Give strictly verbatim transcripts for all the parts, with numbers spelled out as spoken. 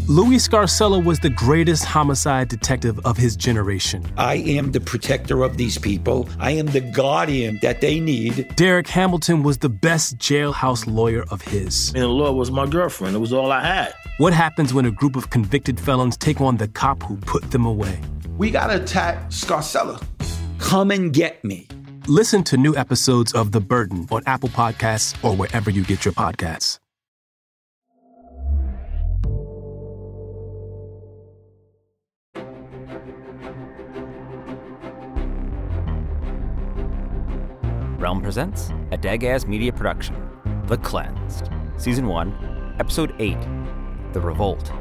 Louis Scarcella was the greatest homicide detective of his generation. I am the protector of these people. I am the guardian that they need. Derek Hamilton was the best jailhouse lawyer of his. And the law was my girlfriend. It was all I had. What happens when a group of convicted felons take on the cop who put them away? We gotta attack Scarcella. Come and get me. Listen to new episodes of The Burden on Apple Podcasts or wherever you get your podcasts. Realm presents a Dagaz Media production, The Cleansed, Season one, Episode eight, The Revolt.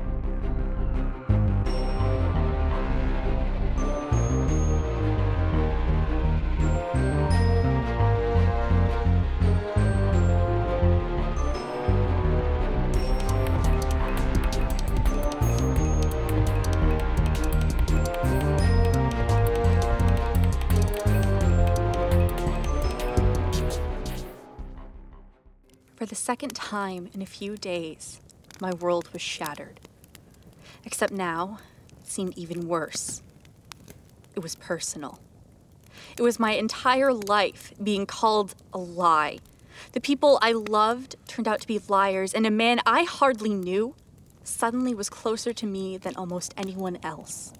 For the second time in a few days, my world was shattered. Except now, it seemed even worse. It was personal. It was my entire life being called a lie. The people I loved turned out to be liars, and a man I hardly knew suddenly was closer to me than almost anyone else.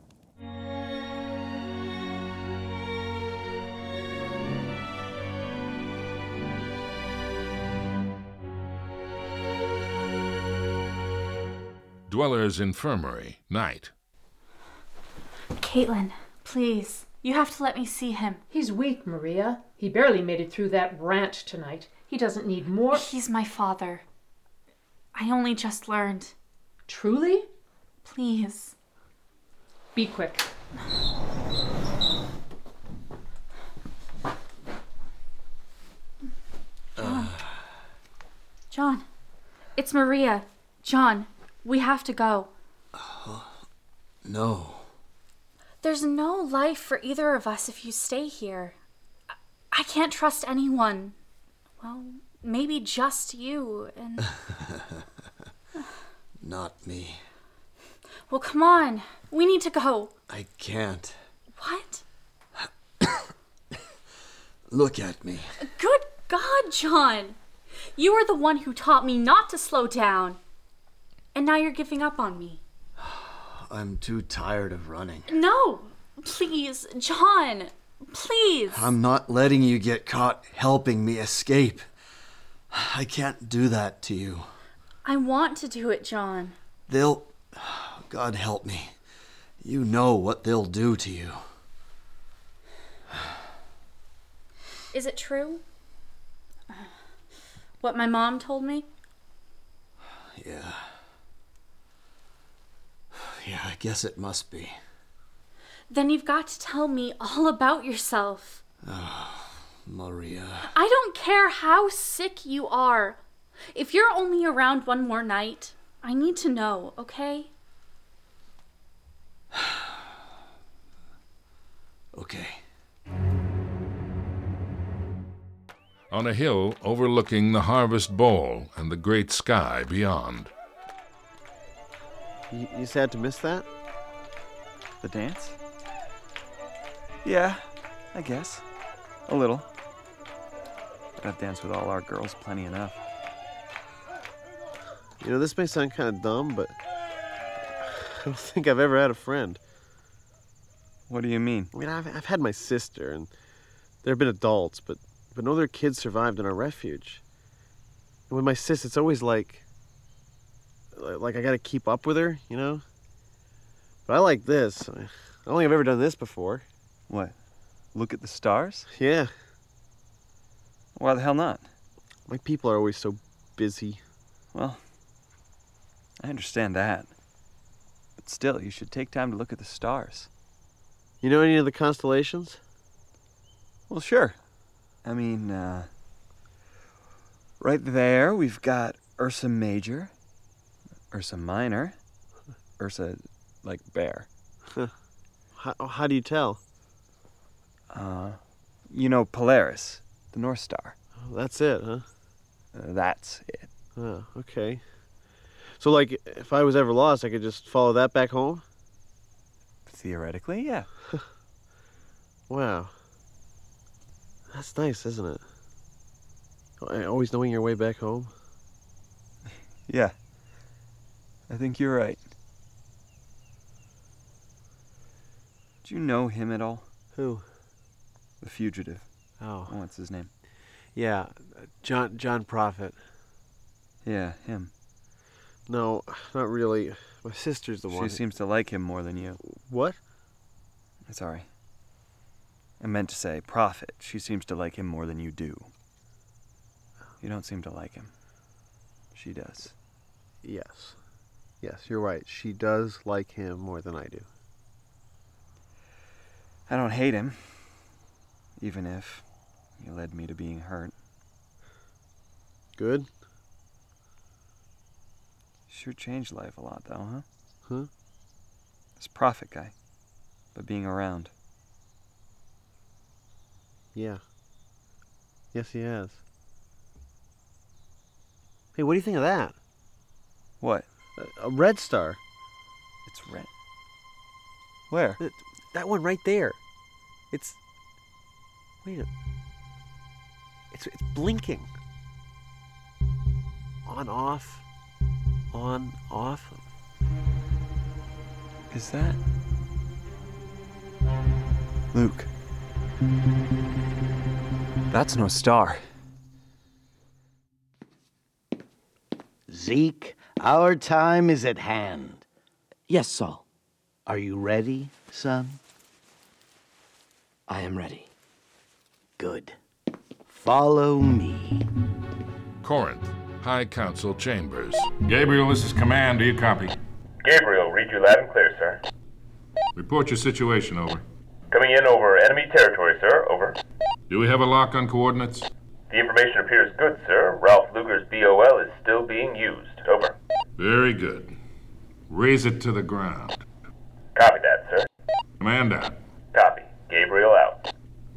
Dweller's Infirmary, night. Caitlin, please. You have to let me see him. He's weak, Maria. He barely made it through that ranch tonight. He doesn't need more... He's my father. I only just learned. Truly? Please. Be quick. John. John. It's Maria. John. We have to go. Uh, no. There's no life for either of us if you stay here. I, I can't trust anyone. Well, maybe just you and... Not me. Well, come on. We need to go. I can't. What? Look at me. Good God, John. You were the one who taught me not to slow down. And now you're giving up on me. I'm too tired of running. No! Please, John! Please! I'm not letting you get caught helping me escape. I can't do that to you. I want to do it, John. They'll... God help me. You know what they'll do to you. Is it true? What my mom told me? Yeah. Yeah, I guess it must be. Then you've got to tell me all about yourself. Oh, Maria. I don't care how sick you are. If you're only around one more night, I need to know, okay? Okay. On a hill overlooking the Harvest Bowl and the great sky beyond. You, you sad to miss that? The dance? Yeah, I guess. A little. I've danced with all our girls plenty enough. You know, this may sound kind of dumb, but I don't think I've ever had a friend. What do you mean? I mean, I've, I've had my sister, and there have been adults, but, but no other kids survived in our refuge. And with my sis, it's always like... Like I gotta keep up with her, you know? But I like this. I don't think I've ever done this before. What? Look at the stars? Yeah. Why the hell not? My people are always so busy. Well, I understand that. But still, you should take time to look at the stars. You know any of the constellations? Well, sure. I mean, uh... right there, we've got Ursa Major... Ursa Minor. Ursa, like bear. how, how do you tell? Uh, you know Polaris, the North Star. Oh, that's it, huh? Uh, that's it. Oh, okay. So, like, if I was ever lost, I could just follow that back home? Theoretically, yeah. Wow. That's nice, isn't it? Always knowing your way back home? Yeah. I think you're right. Do you know him at all? Who? The fugitive. Oh. What's his name? Yeah, John John Prophet. Yeah, him. No, not really. My sister's the she one. She seems to like him more than you. What? Sorry. I meant to say, Prophet. She seems to like him more than you do. You don't seem to like him. She does. Yes. Yes, you're right. She does like him more than I do. I don't hate him, even if he led me to being hurt. Good. Sure changed life a lot, though, huh? Huh? This Prophet guy. But being around. Yeah. Yes, he has. Hey, what do you think of that? What? A, a red star. It's red. Where? That, that one right there. It's... Wait a... It's, it's blinking. On, off. On, off. Is that... Luke. That's no star. Zeke, our time is at hand. Yes, Saul. Are you ready, son? I am ready. Good. Follow me. Corinth, High Council Chambers. Gabriel, this is Command. Do you copy? Gabriel, read you loud and clear, sir. Report your situation, over. Coming in over enemy territory, sir. Over. Do we have a lock on coordinates? The information appears good, sir. Ralph Luger's B O L is still being used. Over. Very good. Raise it to the ground. Copy that, sir. Command out. Copy. Gabriel out.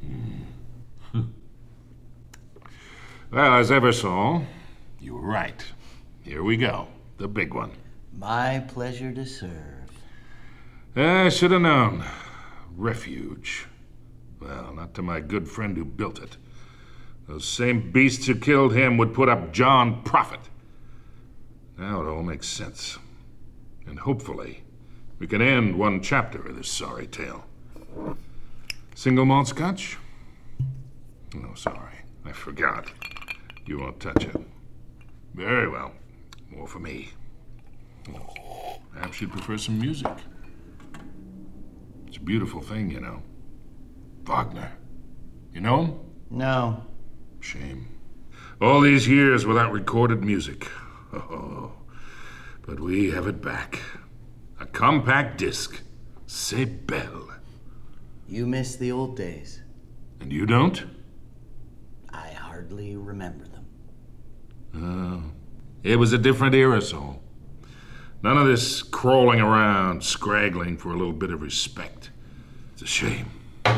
Well, as ever, Saul, you were right. Here we go. The big one. My pleasure to serve. I should have known. Refuge. Well, not to my good friend who built it. Those same beasts who killed him would put up John Prophet. Now it all makes sense. And hopefully, we can end one chapter of this sorry tale. Single malt scotch? Oh, sorry. I forgot. You won't touch it. Very well. More for me. Perhaps you'd prefer some music. It's a beautiful thing, you know. Wagner. You know him? No. Shame. All these years without recorded music. Oh, but we have it back. A compact disc. C'est belle. You miss the old days. And you don't? I hardly remember them. Oh. It was a different era, Saul. None of this crawling around, scraggling for a little bit of respect. It's a shame.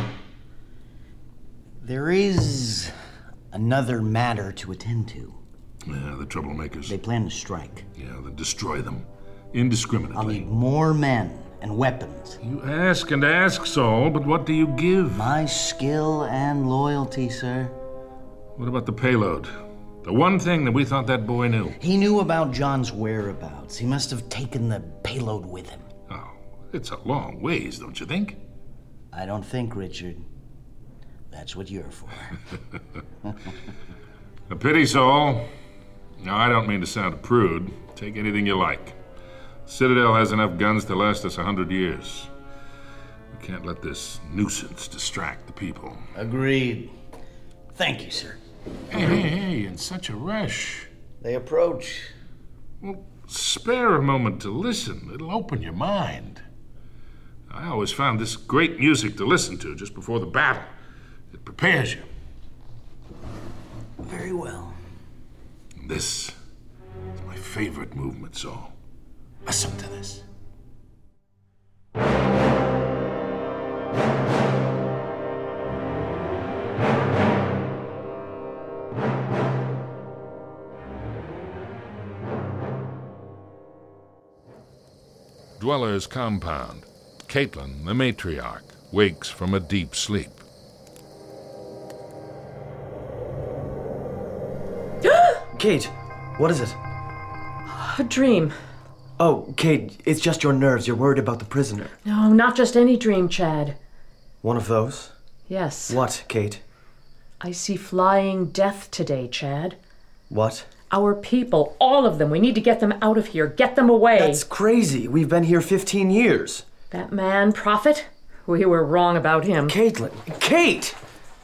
There is another matter to attend to. Yeah, the troublemakers. They plan to strike. Yeah, they'll destroy them. Indiscriminately. I'll need more men and weapons. You ask and ask, Saul, but what do you give? My skill and loyalty, sir. What about the payload? The one thing that we thought that boy knew. He knew about John's whereabouts. He must have taken the payload with him. Oh, it's a long ways, don't you think? I don't think, Richard. That's what you're for. A pity, Saul. Now, I don't mean to sound a prude. Take anything you like. Citadel has enough guns to last us a hundred years. We can't let this nuisance distract the people. Agreed. Thank you, sir. Hey, hey, hey, in such a rush. They approach. Well, spare a moment to listen. It'll open your mind. I always found this great music to listen to just before the battle. It prepares you. Very well. And this is my favorite movement, Saul. Listen to this. dwellers' compound. Caitlin, the matriarch, wakes from a deep sleep. Kate, what is it? A dream. Oh, Kate, it's just your nerves. You're worried about the prisoner. No, not just any dream, Chad. One of those? Yes. What, Kate? I see flying death today, Chad. What? Our people, all of them. We need to get them out of here. Get them away. That's crazy. We've been here fifteen years. That man, Prophet? We were wrong about him. Caitlin. Kate!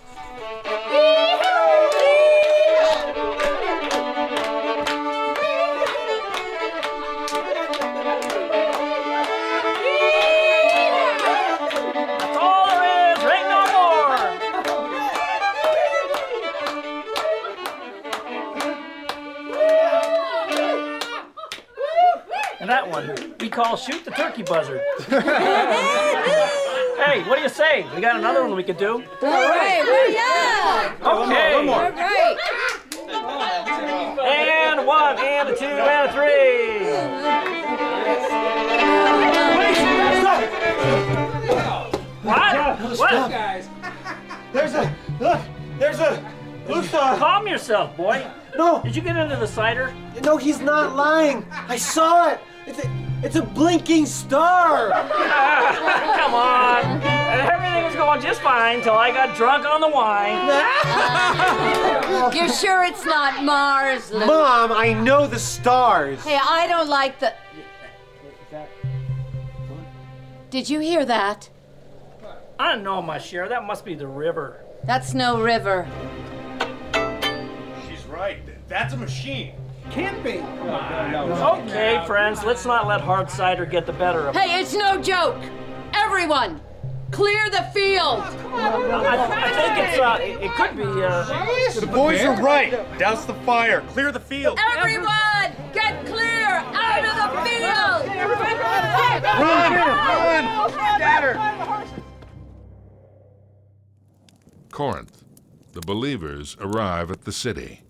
That one we call shoot the turkey buzzard. Hey, what do you say? We got another one we could do. All right, well, yeah. Okay. One more. All right. And a one, and a two, and a three. What? What? Guys. There's a look. There's a look. Calm yourself, boy. No. Did you get into the cider? No, he's not lying. I saw it. It's a, it's a blinking star. Come on. Everything was going just fine till I got drunk on the wine. You're sure it's not Mars, Luke? Mom, I know the stars. Hey, I don't like the... Did you hear that? I don't know, my share. That must be the river. That's no river. She's right. That's a machine. Can't be. Okay, friends, let's not let hard cider get the better of us. Hey, it's no joke. Everyone, clear the field. I, I think it's, uh, it, it could be, uh... The boys are right. Douse the fire. Clear the field. Everyone, get clear out of the field. Run, run, scatter. Corinth. The believers arrive at the city.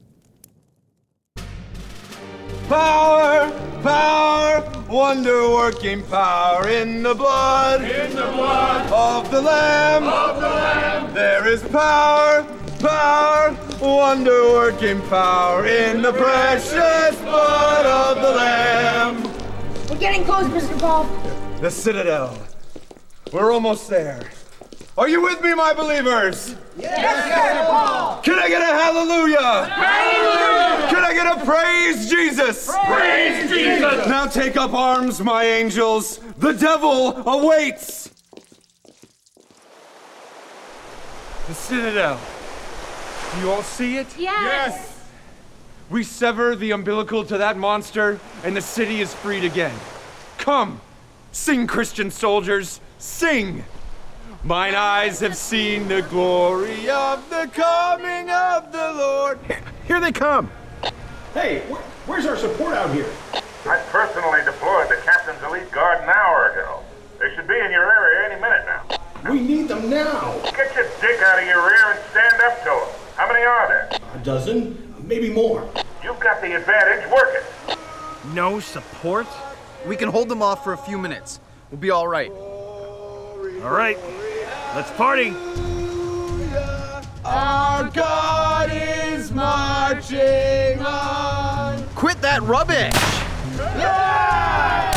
Power, power, wonder-working power in the blood, in the blood of the Lamb, of the Lamb. There is power, power, wonder-working power in the precious blood of the Lamb. We're getting close, Mister Paul. The Citadel. We're almost there. Are you with me, my believers? Yes, Mister Paul. Can I get a hallelujah? Hallelujah. Can I get a praise Jesus? Praise Jesus. Now take up arms, my angels. The devil awaits. The Citadel. Do you all see it? Yes. We sever the umbilical to that monster, and the city is freed again. Come, sing, Christian soldiers, sing. Mine eyes have seen the glory of the coming of the Lord. Here they come. Hey, wh- where's our support out here? I personally deployed the Captain's Elite Guard an hour ago. They should be in your area any minute now. We need them now. Get your dick out of your rear and stand up to them. How many are there? A dozen, maybe more. You've got the advantage. Work it. No support? We can hold them off for a few minutes. We'll be all right. All right, let's party. Our God is marching on. Quit that rubbish! Yeah!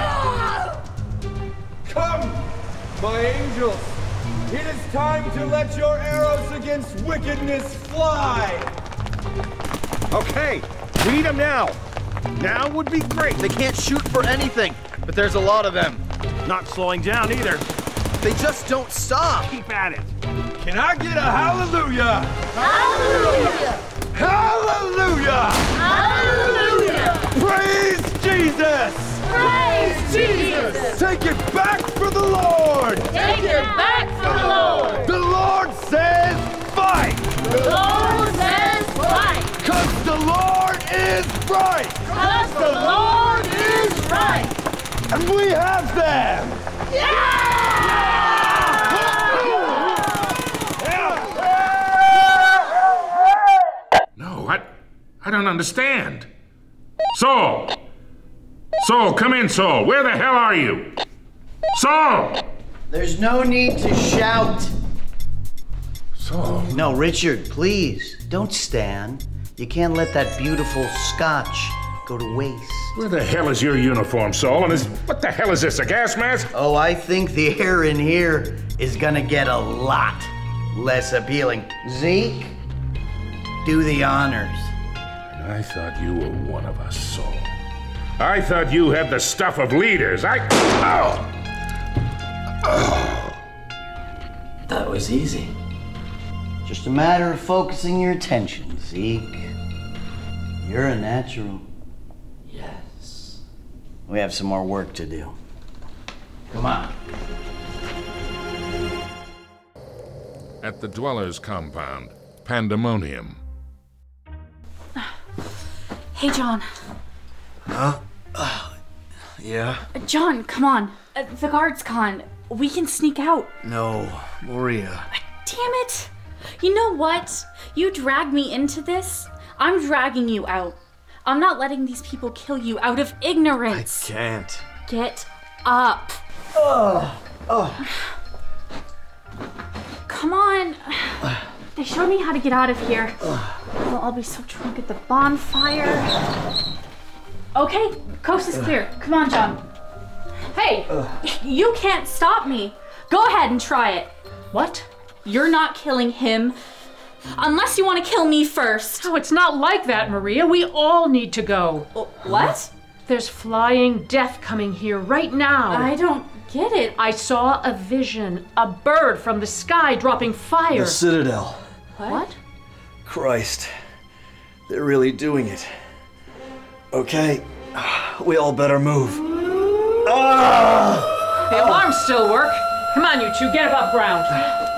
Come, my angels. It is time to let your arrows against wickedness fly. Okay, we need them now. Now would be great. They can't shoot for anything, but there's a lot of them. Not slowing down either. They just don't stop. Keep at it. Can I get a hallelujah? Hallelujah. Hallelujah. Hallelujah. Praise Jesus. Praise Jesus. Take it back for the Lord. Take it back for the Lord. The Lord says fight. The Lord says fight. Cause the Lord is right. Cause the Lord is right. And we have them. Yeah! No, I, I don't understand. Saul, Saul, come in, Saul. Where the hell are you? Saul! There's no need to shout. Saul? No, Richard, please, don't stand. You can't let that beautiful scotch go to waste. Where the hell is your uniform, Saul? And is, what the hell is this, a gas mask? Oh, I think the air in here is gonna get a lot less appealing. Zeke, do the honors. I thought you were one of us, Saul. I thought you had the stuff of leaders. I... Oh! Oh. That was easy. Just a matter of focusing your attention, Zeke. You're a natural. Yes. We have some more work to do. Come on. At the Dwellers compound, pandemonium. Hey, John. Huh? Uh, yeah? John, come on. Uh, the guard's gone. We can sneak out. No, Maria. Damn it. You know what? You dragged me into this. I'm dragging you out. I'm not letting these people kill you out of ignorance. I can't. Get up. Oh, oh. Come on. They showed me how to get out of here. Well, I'll be so drunk at the bonfire. Okay, coast is clear. Come on, John. Hey, you can't stop me. Go ahead and try it. What? You're not killing him. Unless you want to kill me first. Oh, it's not like that, Maria. We all need to go. What? There's flying death coming here right now. I don't get it. I saw a vision. A bird from the sky dropping fire. The Citadel. What? what? Christ. They're really doing it. Okay. We all better move. Ah! The alarms still work. Come on, you two. Get above ground.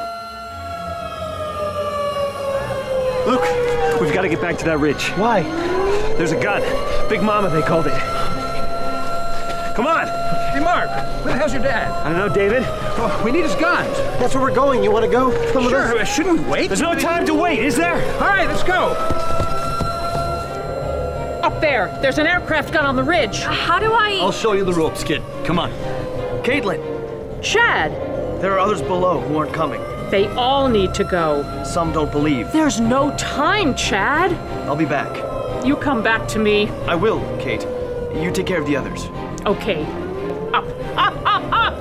Luke, we've got to get back to that ridge. Why? There's a gun. Big Mama, they called it. Come on. Hey, Mark, where the hell's your dad? I don't know, David. Oh, we need his guns. That's where we're going. You want to go? Come with Sure, us? shouldn't we wait? There's no time to wait, is there? All right, let's go. Up there. There's an aircraft gun on the ridge. How do I... I'll show you the ropes, kid. Come on. Caitlin. Chad. There are others below who aren't coming. They all need to go. Some don't believe. There's no time, Chad. I'll be back. You come back to me. I will, Kate. You take care of the others. Okay. Up, up, up, up!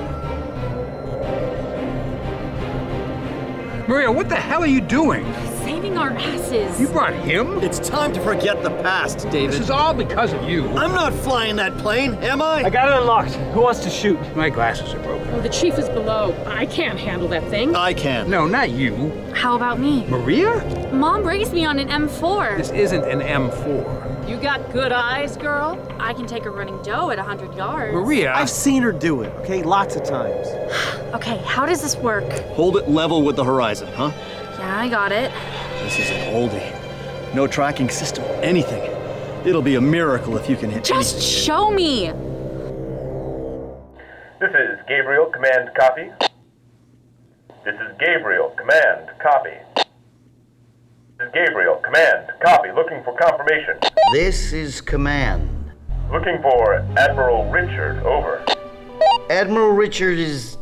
Maria, what the hell are you doing? Saving our asses. You brought him? It's time to forget the past, David. This is all because of you. I'm not flying that plane, am I? I got it unlocked. Who wants to shoot? My glasses are broken. Oh, the chief is below. I can't handle that thing. I can. No, not you. How about me? Maria? Mom raised me on an M four. This isn't an M four. You got good eyes, girl. I can take a running doe at one hundred yards. Maria. I've seen her do it, okay? Lots of times. Okay, how does this work? Hold it level with the horizon, huh? Yeah, I got it. This is an oldie. No tracking system, anything. It'll be a miracle if you can hit Just anything. show me. This is Gabriel, command, copy. This is Gabriel, command, copy. This is Gabriel, command, copy, looking for confirmation. This is command. Looking for Admiral Richard, over. Admiral Richard is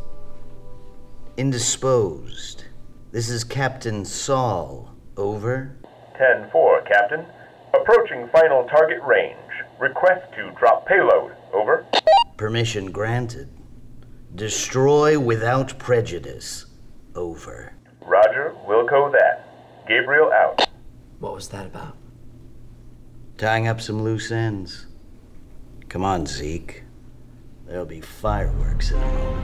indisposed. This is Captain Saul, over. ten four, Captain. Approaching final target range. Request to drop payload, over. Permission granted. Destroy without prejudice, over. Roger, Wilco that. Gabriel out. What was that about? Tying up some loose ends. Come on, Zeke. There'll be fireworks in a moment.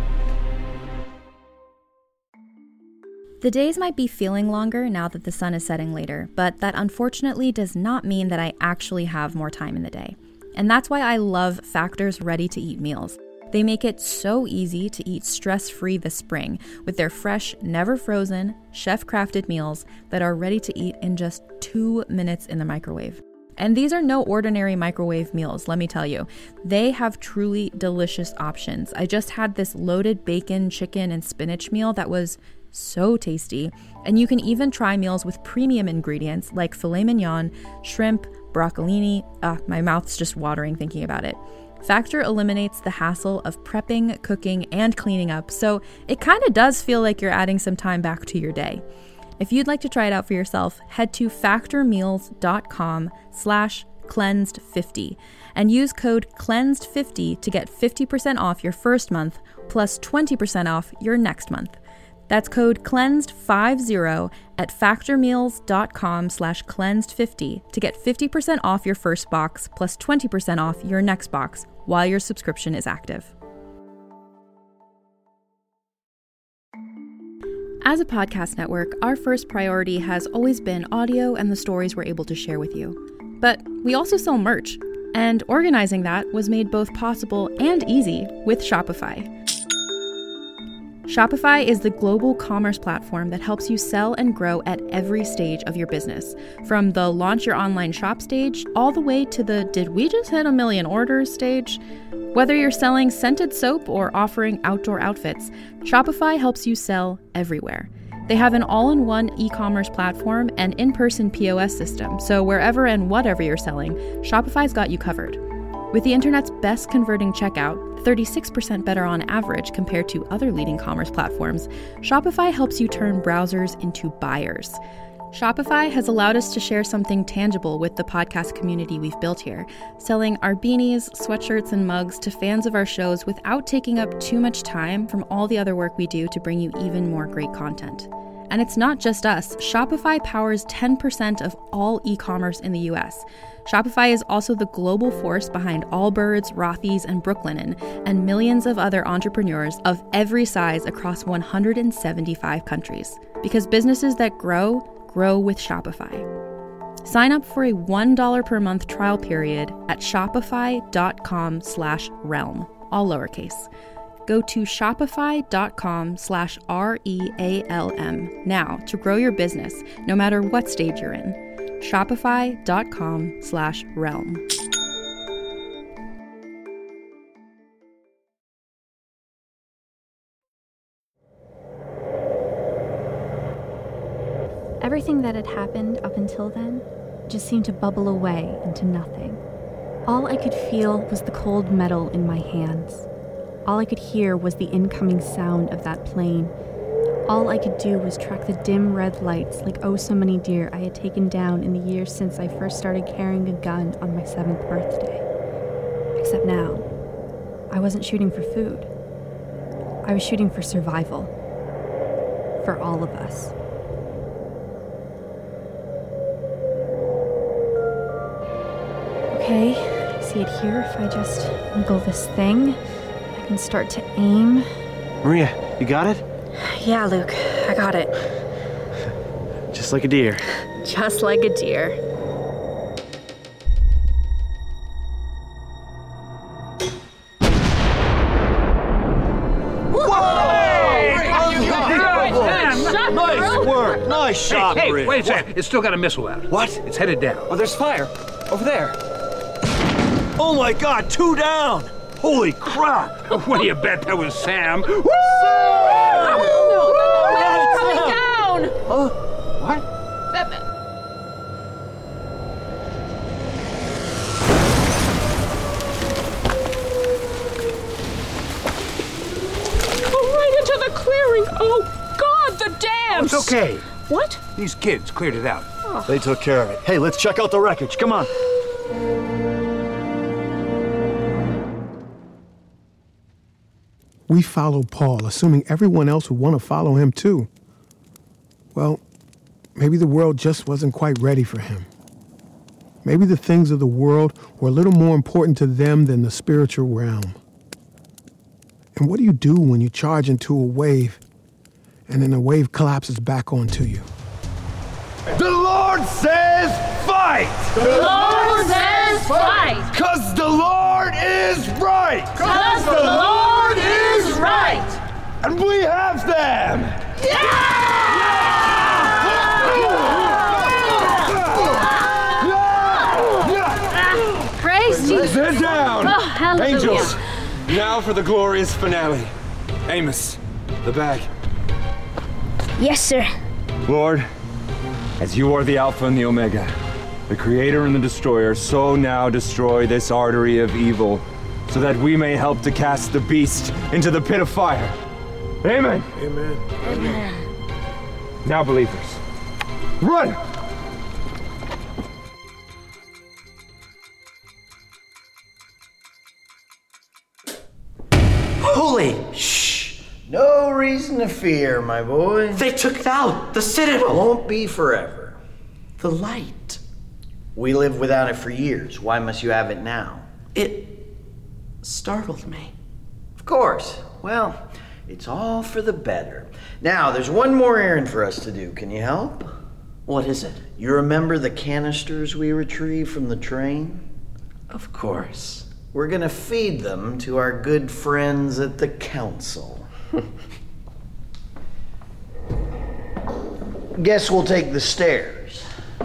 The days might be feeling longer now that the sun is setting later, but that unfortunately does not mean that I actually have more time in the day. And that's why I love Factor's ready-to-eat meals. They make it so easy to eat stress-free this spring with their fresh, never-frozen, chef-crafted meals that are ready to eat in just two minutes in the microwave. And these are no ordinary microwave meals, let me tell you. They have truly delicious options. I just had this loaded bacon, chicken, and spinach meal that was so tasty. And you can even try meals with premium ingredients like filet mignon, shrimp, broccolini. Ah, my mouth's just watering thinking about it. Factor eliminates the hassle of prepping, cooking, and cleaning up, so it kind of does feel like you're adding some time back to your day. If you'd like to try it out for yourself, head to factormeals.com slash cleansed50 and use code cleansed fifty to get fifty percent off your first month plus twenty percent off your next month. That's code cleansed fifty at factormeals.com slash cleansed fifty to get fifty percent off your first box plus twenty percent off your next box while your subscription is active. As a podcast network, our first priority has always been audio and the stories we're able to share with you. But we also sell merch, and organizing that was made both possible and easy with Shopify. Shopify is the global commerce platform that helps you sell and grow at every stage of your business, from the launch your online shop stage all the way to the did we just hit a million orders stage. Whether you're selling scented soap or offering outdoor outfits, Shopify helps you sell everywhere. They have an all-in-one e-commerce platform and in-person P O S system, so wherever and whatever you're selling, Shopify's got you covered. With the internet's best converting checkout, thirty-six percent better on average compared to other leading commerce platforms, Shopify helps you turn browsers into buyers. Shopify has allowed us to share something tangible with the podcast community we've built here, selling our beanies, sweatshirts, and mugs to fans of our shows without taking up too much time from all the other work we do to bring you even more great content. And it's not just us. Shopify powers ten percent of all e-commerce in the U S. Shopify is also the global force behind Allbirds, Rothy's, and Brooklinen, and millions of other entrepreneurs of every size across one hundred seventy-five countries. Because businesses that grow, grow with Shopify. Sign up for a one dollar per month trial period at shopify.com slash realm, all lowercase. Go to shopify.com slash R-E-A-L-M now to grow your business, no matter what stage you're in. Shopify.com slash realm. Everything that had happened up until then just seemed to bubble away into nothing. All I could feel was the cold metal in my hands. All I could hear was the incoming sound of that plane. All I could do was track the dim red lights like oh so many deer I had taken down in the years since I first started carrying a gun on my seventh birthday. Except now, I wasn't shooting for food. I was shooting for survival. For all of us. Okay, see it here? If I just wiggle this thing, I can start to aim. Maria, you got it? Yeah, Luke, I got it. Just like a deer. Just like a deer. Nice work. Nice shot, Hey, hey, Maria. wait a second. It's still got a missile out. What? It's headed down. Oh, there's fire. Over there. Oh my God, two down. Holy crap. What do you bet that was Sam? Sam! No, no, no, it's coming down! Oh, what? Oh, right into the clearing! Oh, God, the dams! Oh, it's okay. What? These kids cleared it out. Oh. They took care of it. Hey, let's check out the wreckage. Come on. We followed Paul, assuming everyone else would want to follow him too. Well, maybe the world just wasn't quite ready for him. Maybe the things of the world were a little more important to them than the spiritual realm. And what do you do when you charge into a wave and then the wave collapses back onto you? The Lord says fight! The Lord says fight! Cause the Lord is right! Cause the Lord is right! And we have them! Praise Jesus! Sit down! Oh, hallelujah. Angels, now for the glorious finale. Amos, the bag. Yes, sir. Lord, as you are the Alpha and the Omega, the Creator and the Destroyer, so now destroy this artery of evil, so that we may help to cast the beast into the pit of fire. Amen. Amen. Amen. Now, believers, run! Holy! Shh! No reason to fear, my boy. They took out the Citadel. Won't be forever. The light. We lived without it for years. Why must you have it now? It startled me. Of course. Well, it's all for the better. Now, there's one more errand for us to do. Can you help? What is it? You remember the canisters we retrieved from the train? Of course. We're gonna feed them to our good friends at the council. Guess we'll take the stairs.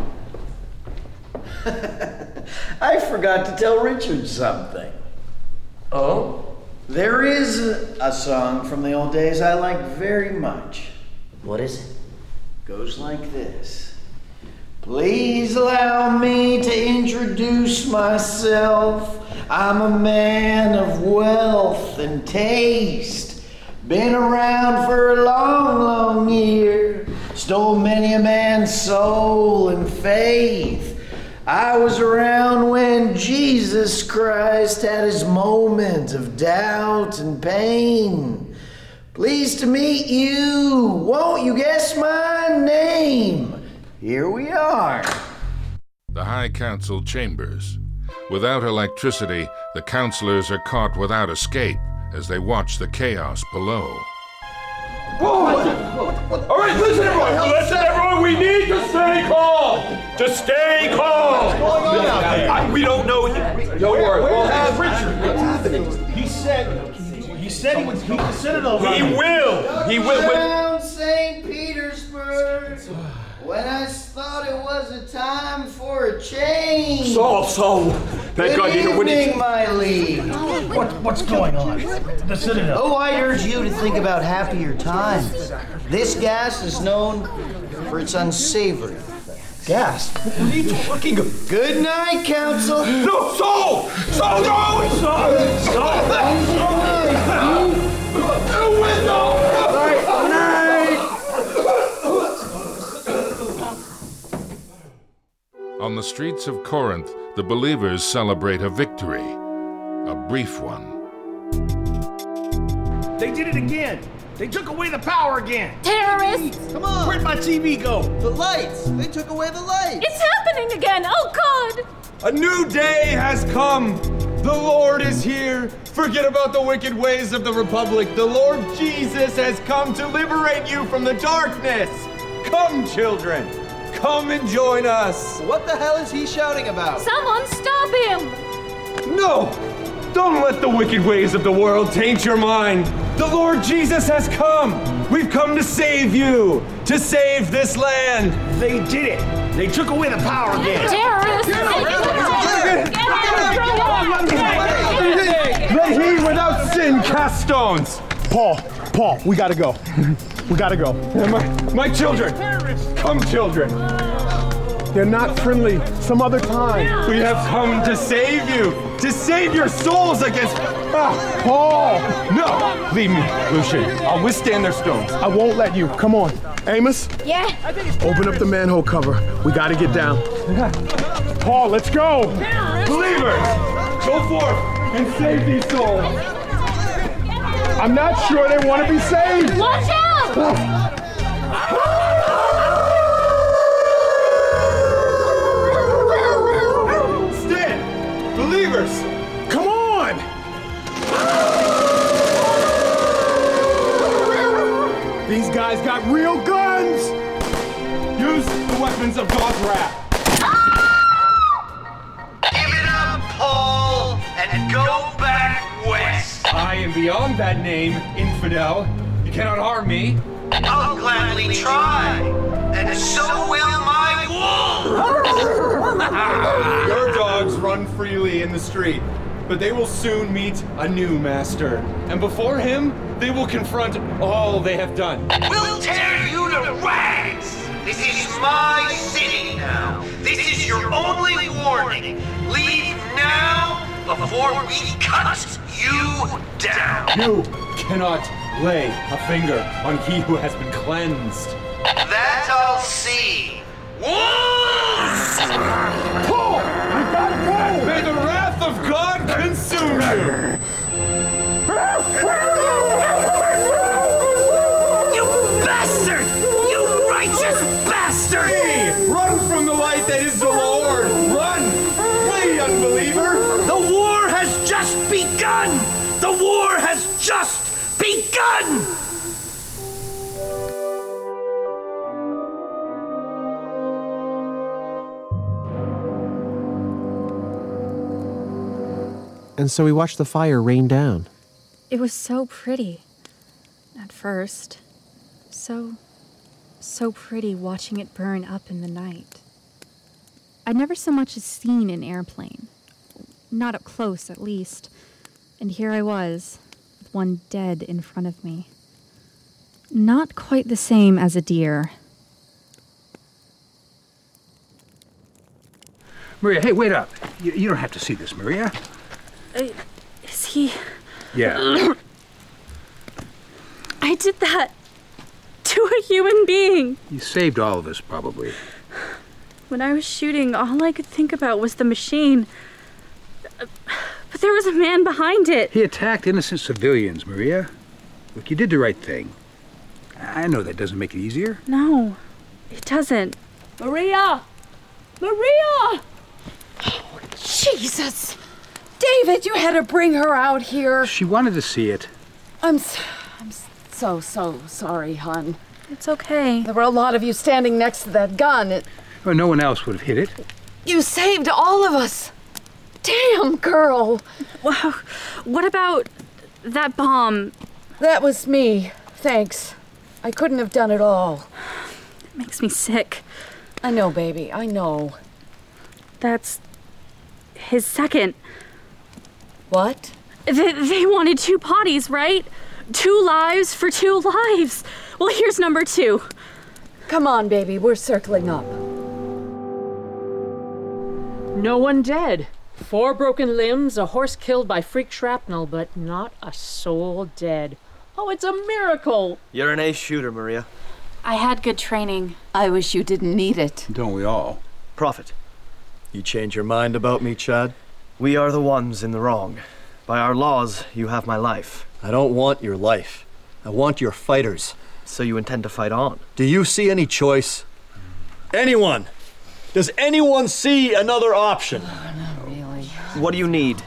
I forgot to tell Richard something. Oh? There is a song from the old days I like very much. What is it? Goes like this. Please allow me to introduce myself. I'm a man of wealth and taste. Been around for a long, long year. Stole many a man's soul and faith. I was around when Jesus Christ had his moment of doubt and pain. Pleased to meet you. Won't you guess my name? Here we are. The High Council chambers. Without electricity, the councilors are caught without escape as they watch the chaos below. Whoa! All right, listen, everyone! Listen, everyone! We need to stay calm! To stay calm! I, we don't know yet. Don't worry. We'll have Richard. What's happening? He said, he said he would keep the Citadel. He will! He will! Around Saint Petersburg, when I thought it was a time for a change. So, so, thank God you know Good evening, my lead. What, what's going on? The Citadel. Oh, I urge you to think about happier times. This gas is known for its unsavory. Gas? What are you talking about? Good night, Council. No, so! So, no! So! So! The window! Good night! On the streets of Corinth, the believers celebrate a victory, a brief one. They did it again. They took away the power again. Terrorists! Come on. Where'd my T V go? The lights! They took away the lights! It's happening again! Oh, God! A new day has come. The Lord is here. Forget about the wicked ways of the Republic. The Lord Jesus has come to liberate you from the darkness. Come, children. Come and join us. What the hell is he shouting about? Someone stop him! No! Don't let the wicked ways of the world taint your mind. The Lord Jesus has come. We've come to save you, to save this land. They did it. They took away the power again. Terrorists! Let he without sin cast stones. Paul, Paul, we gotta go. We gotta go. My, my children. Come, children. They're not friendly. Some other time. We have come to save you, to save your souls against... Ah, Paul! No! Leave me, Lucian. I'll withstand their stones. I won't let you. Come on. Amos? Yeah? Open up the manhole cover. We gotta get down. Paul, let's go! Believers, go forth and save these souls. I'm not sure they want to be saved. Watch out! Stand! Believers! Come on! These guys got real guns! Use the weapons of God's wrath. Give it up, Paul, and go back west. I am beyond that name, infidel. You cannot harm me. I'll gladly try, and so will my wolves. Your dogs run freely in the street, but they will soon meet a new master. And before him, they will confront all they have done. We'll tear you to rags. This is my city now. This is your only warning. Leave now before we cut you down. You cannot lay a finger on he who has been cleansed. That I'll see. Wolves! Pull! May the wrath of God consume you! You bastard! You righteous bastard! Flee! Run from the light that is the Lord! Run! Flee, unbeliever! The war has just begun! The war has just begun! And so we watched the fire rain down. It was so pretty. At first. So, so pretty watching it burn up in the night. I'd never so much as seen an airplane. Not up close, at least. And here I was, with one dead in front of me. Not quite the same as a deer. Maria, hey, wait up. You, you don't have to see this, Maria. Uh, is he... Yeah. I did that to a human being. You saved all of us, probably. When I was shooting, all I could think about was the machine. But there was a man behind it. He attacked innocent civilians, Maria. Look, you did the right thing. I know that doesn't make it easier. No, it doesn't. Maria! Maria! Oh, Jesus! David, you had to bring her out here. She wanted to see it. I'm so, I'm so, so sorry, hon. It's okay. There were a lot of you standing next to that gun. It, Well, no one else would have hit it. you saved all of us. Damn, girl. Wow. What about that bomb? That was me. Thanks. I couldn't have done it all. It makes me sick. I know, baby. I know. That's his second. What? They, they wanted two potties, right? Two lives for two lives. Well, here's number two. Come on, baby. We're circling up. No one dead. Four broken limbs, a horse killed by freak shrapnel, but not a soul dead. Oh, it's a miracle! You're an ace shooter, Maria. I had good training. I wish you didn't need it. Don't we all? Prophet, You change your mind about me, Chad? we are the ones in the wrong. By our laws, you have my life. I don't want your life. I want your fighters. So you intend to fight on? Do you see any choice? Anyone? Does anyone see another option? Oh, not really. What do you need?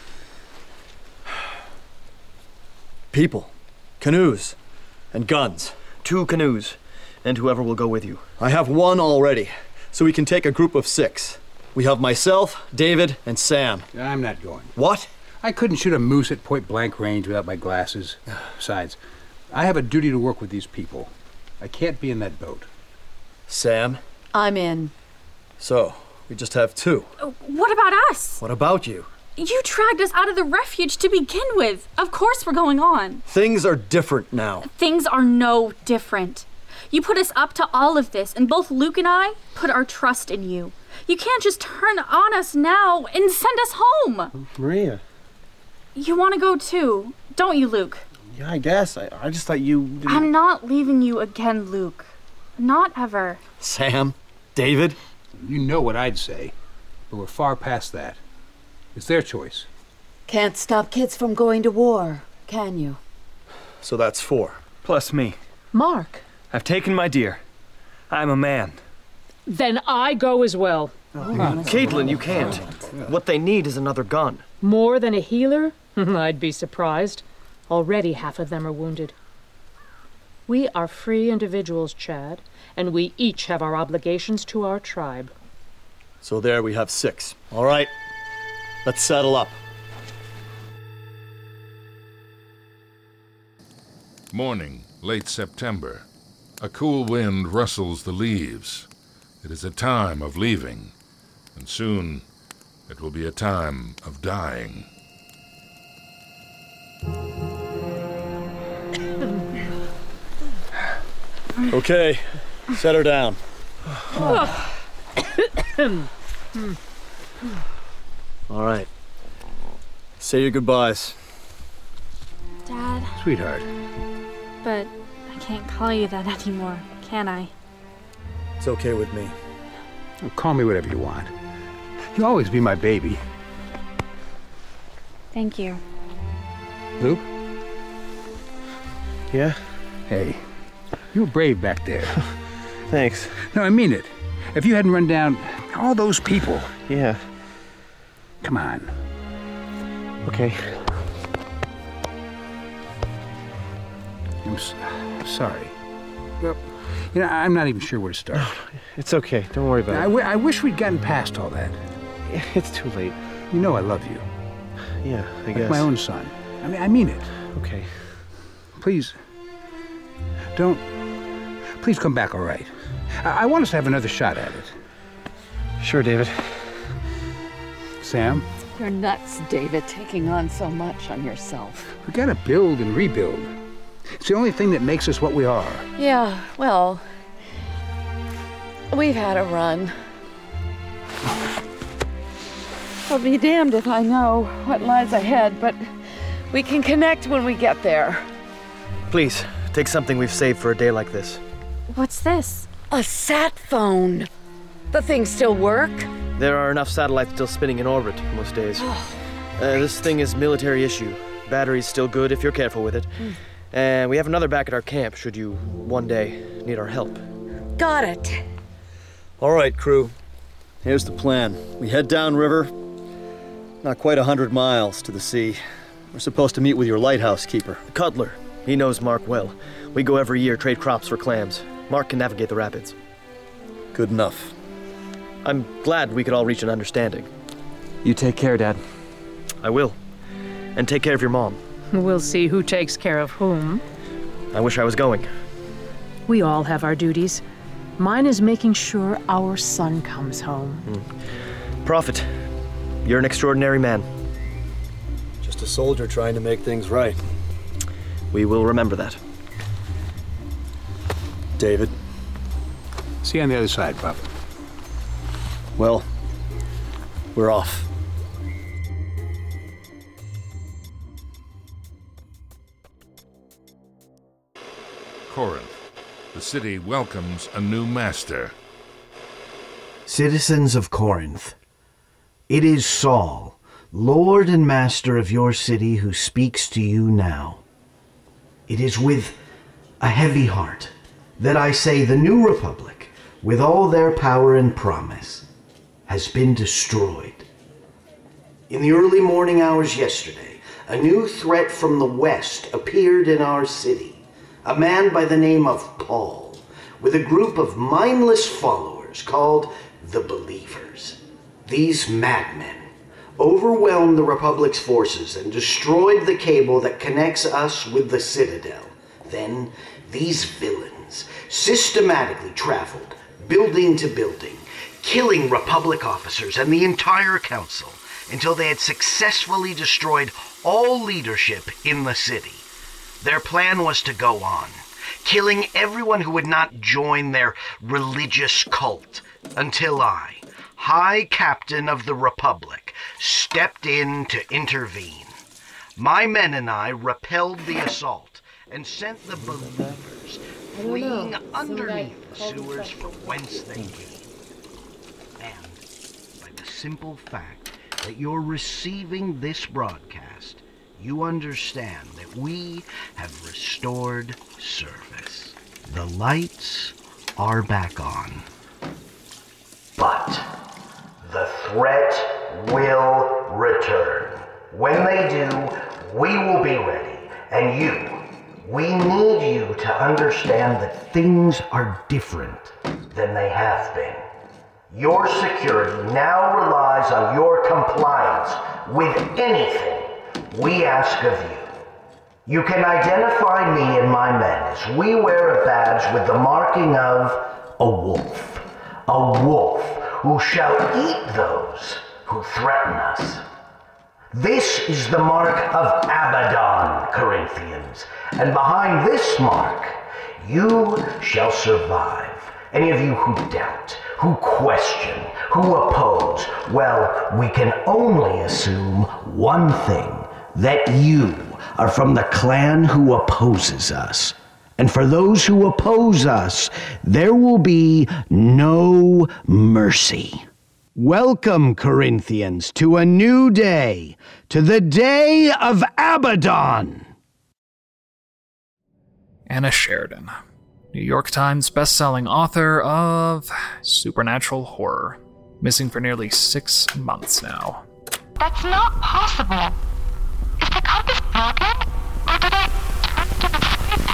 People, canoes, and guns. Two canoes, and whoever will go with you. I have one already, so we can take a group of six. We have myself, David, and Sam. I'm not going. What? I couldn't shoot a moose at point blank range without my glasses. Besides, I have a duty to work with these people. I can't be in that boat. Sam? I'm in. So, we just have two. What about us? What about you? You dragged us out of the refuge to begin with. Of course we're going on. Things are different now. Things are no different. You put us up to all of this, and both Luke and I put our trust in you. You can't just turn on us now and send us home. Maria. You want to go too, don't you, Luke? Yeah, I guess. I, I just thought you didn't... I'm not leaving you again, Luke. Not ever. Sam? David? You know what I'd say, but we're far past that. It's their choice. Can't stop kids from going to war, can you? So that's four. Plus me. Mark. I've taken my deer. I'm a man. Then I go as well. Caitlin, you can't. What they need is another gun. More than a healer? I'd be surprised. Already half of them are wounded. We are free individuals, Chad, and we each have our obligations to our tribe. So there we have six. All right, let's saddle up. Morning, late September. A cool wind rustles the leaves. It is a time of leaving, and soon it will be a time of dying. Okay, Set her down. All right. Say your goodbyes. Dad, Sweetheart. but I can't call you that anymore, can I? It's okay with me. Call me whatever you want. You'll always be my baby. Thank you. Luke? Yeah? Hey, you were brave back there. Thanks. No, I mean it. If you hadn't run down all those people. Yeah. Come on. Okay. I'm s- sorry. Well, you know, I'm not even sure where to start. It's okay. Don't worry about I, it. w- I wish we'd gotten past all that. It's too late. You know I love you. Yeah, I Like guess. my own son. I mean, I mean it. Okay. Please, don't. Please come back, all right? I, I want us to have another shot at it. Sure, David. Sam, You're nuts, David, taking on so much on yourself. we gotta build and rebuild. It's the only thing that makes us what we are. Yeah, well, we've had a run. I'll be damned if I know what lies ahead, but we can connect when we get there. Please, take something we've saved for a day like this. What's this? A sat phone. The things still work? There are enough satellites still spinning in orbit most days. uh, this thing is military issue. Battery's still good if you're careful with it. Mm. And we have another back at our camp should you one day need our help. Got it. All right, crew. Here's the plan. We head downriver, not quite a hundred miles to the sea. We're supposed to meet with your lighthouse keeper. Cutler. He knows Mark well. We go every year, trade crops for clams. Mark can navigate the rapids. Good enough. I'm glad we could all reach an understanding. You take care, Dad. I will. And take care of your mom. We'll see who takes care of whom. I wish I was going. We all have our duties. Mine is making sure our son comes home. Mm. Prophet, you're an extraordinary man. Just a soldier trying to make things right. We will remember that. David. See you on the other side, Prophet. Well, we're off. Corinth. The city welcomes a new master. Citizens of Corinth, it is Saul, Lord and Master of your city, who speaks to you now. It is with a heavy heart that I say the New Republic, with all their power and promise, has been destroyed. In the early morning hours yesterday, a new threat from the west appeared in our city. A man by the name of Paul, with a group of mindless followers called the Believers. These madmen overwhelmed the Republic's forces and destroyed the cable that connects us with the Citadel. Then, these villains systematically traveled building to building, killing Republic officers and the entire council until they had successfully destroyed all leadership in the city. Their plan was to go on, killing everyone who would not join their religious cult, until I, High Captain of the Republic, stepped in to intervene. My men and I repelled the assault and sent the Believers fleeing underneath the sewers from whence they came. And by the simple fact that you're receiving this broadcast, you understand that we have restored service. The lights are back on. But the threat will return. When they do, we will be ready. And you, we need you to understand that things are different than they have been. Your security now relies on your compliance with anything we ask of you. You can identify me and my men as we wear a badge with the marking of a wolf. A wolf who shall eat those who threaten us. This is the mark of Abaddon, Corinthians, and behind this mark you shall survive Any of you who doubt, who question, who oppose, well, we can only assume one thing, that you are from the clan who opposes us. And for those who oppose us, there will be no mercy. Welcome, Corinthians, to a new day, to the day of Abaddon. Anna Sheridan, New York Times bestselling author of supernatural horror, missing for nearly six months now. That's not possible. Is the compass broken, or did I turn to the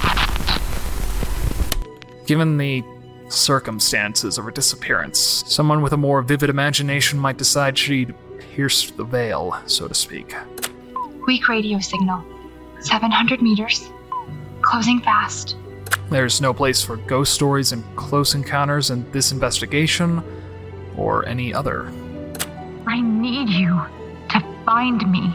past? Given the circumstances of her disappearance, someone with a more vivid imagination might decide she'd pierced the veil, so to speak. Weak radio signal. seven hundred meters. Closing fast. There's no place for ghost stories and close encounters in this investigation, or any other. I need you to find me.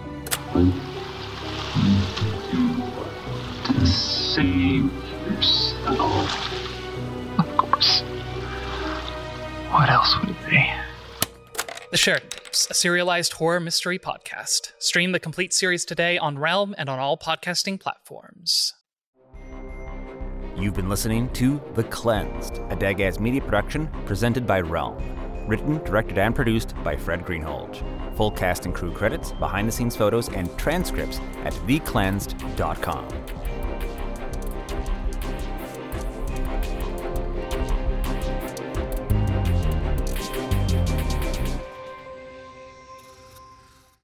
To save yourself. Of course. What else would it be? The Sheridan Tapes, a serialized horror mystery podcast. Stream the complete series today on Realm and on all podcasting platforms. You've been listening to The Cleansed, a Dagaz media production presented by Realm. Written, directed, and produced by Fred Greenhalgh. Full cast and crew credits, behind-the-scenes photos, and transcripts at the cleansed dot com.